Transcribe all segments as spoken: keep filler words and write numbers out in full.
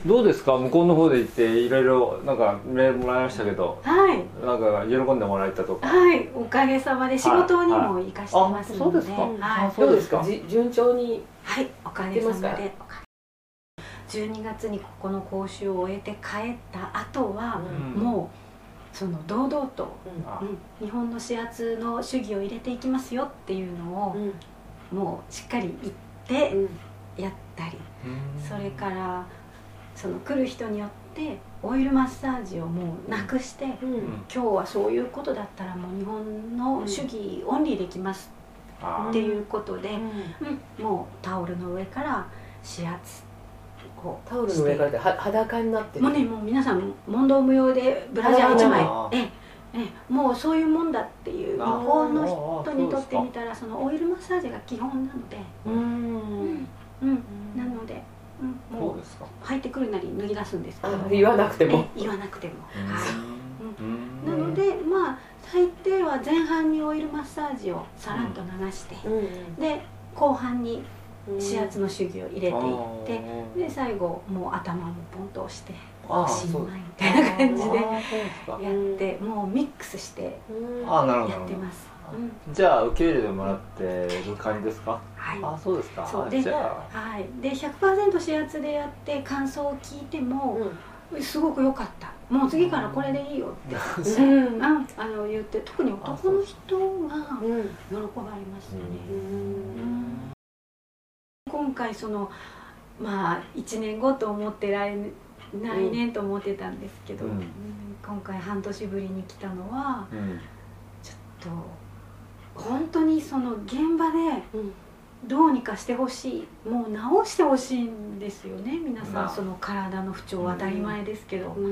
どうですか、向こうの方で行っていろいろなんかメールもらいましたけど、 はい、 なんか喜んでもらえたとか。 はい、おかげさまで仕事にも生かしてますので、はい、 はい、 どうですか、順調に。 はい、おかげさまで。じゅうにがつにここの講習を終えて帰った後は、うん、もうその堂々と、うんうん、日本の指圧の主義を入れていきますよっていうのを、うん、もうしっかり言ってやったり、うん、それからその来る人によってオイルマッサージをもうなくして、うん、今日はそういうことだったらもう日本の主義オンリーできますっていうことで、うん、もうタオルの上から指圧タオルの上からで裸になってる。 もうね、もう皆さん問答無用でブラジャーいちまい、ええ、もうそういうもんだっていう向こうの人にとってみたらそのオイルマッサージが基本なので、うんうんうんなので、うん、もう入ってくるなり脱ぎ出すんですけど、 言わなくても言わなくても、はいなのでまあ最低は前半にオイルマッサージをさらっと流して、で後半に指圧の手技を入れていってで最後もう頭もポンと押しておしまいみたいな感じでやってもうミックスしてやってます。 じゃあ受け入れてもらってる感じですか？はい。あ、そうですか。 そうで、はい。で ひゃくパーセント 指圧でやって感想を聞いてもすごく良かった。もう次からこれでいいよってあの言って特に男の人が喜ばれましたね。今回そのまあいちねんごと思って来年、来年と思ってたんですけど、うん、今回半年ぶりに来たのは、うん、ちょっと本当にその現場でどうにかしてほしい、もう治してほしいんですよね皆さん。その体の不調は当たり前ですけど、うん、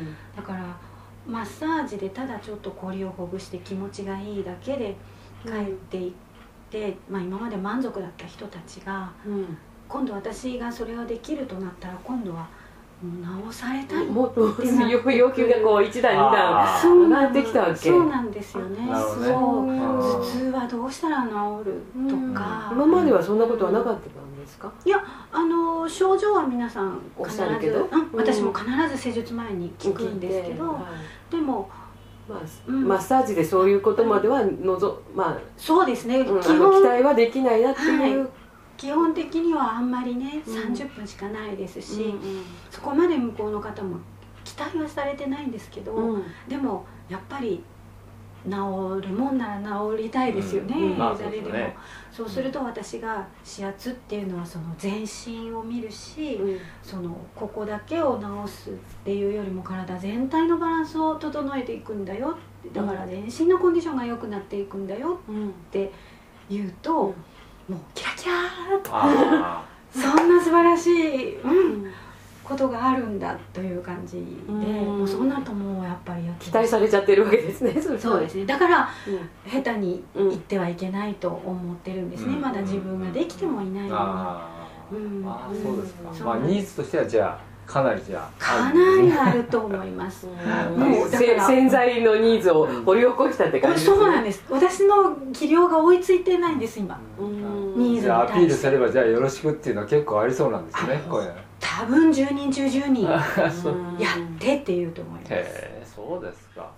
だからマッサージでただちょっとこりをほぐして気持ちがいいだけで帰っていって、うんまあ、今まで満足だった人たちが、うん、今度私がそれをできるとなったら今度はもう治されたいもっと要求がこう一段二段上がってきたわけ。 そうなんですよね。そう頭痛はどうしたら治るとか、 今まではそんなことはなかったんですか？ いや、あの症状は皆さん必ず、私も必ず施術前に聞くんですけど、でもまあうん、マッサージでそういうことまではのぞ、まあ、 そうですね、 うん、基本期待はできないなっていう、はい、 基本的にはあんまりね、うん、さんじゅっぷんしかないですし、うんうん、そこまで向こうの方も期待はされてないんですけど、うん、でもやっぱり治るもんなら治りたいですよね、うんうん、誰でも、ね、そうすると私が指圧っていうのはその全身を見るし、うん、そのここだけを治すっていうよりも体全体のバランスを整えていくんだよ、だから全身のコンディションが良くなっていくんだよって言うと、うん、もうキラキラーっとそんな素晴らしい、うんことがあるんだという感じで、もうその後もやっぱり期待されちゃってるわけですね。 そうですね。だから、うん、下手に言ってはいけないと思ってるんですね、うん、まだ自分ができてもいないのに。 ああ、そうですか。まあニーズとしてはじゃあかなりじゃあかなりあると思います。もう潜在のニーズを掘り起こしたって感じですね。 そうなんです。私の技量が追いついてないんです今。 ニーズに対して。アピールすればじゃあよろしくっていうのは結構ありそうなんですね。これ。 多分じゅうにん中じゅうにんやってって言うと思います。 へえ、そうですか。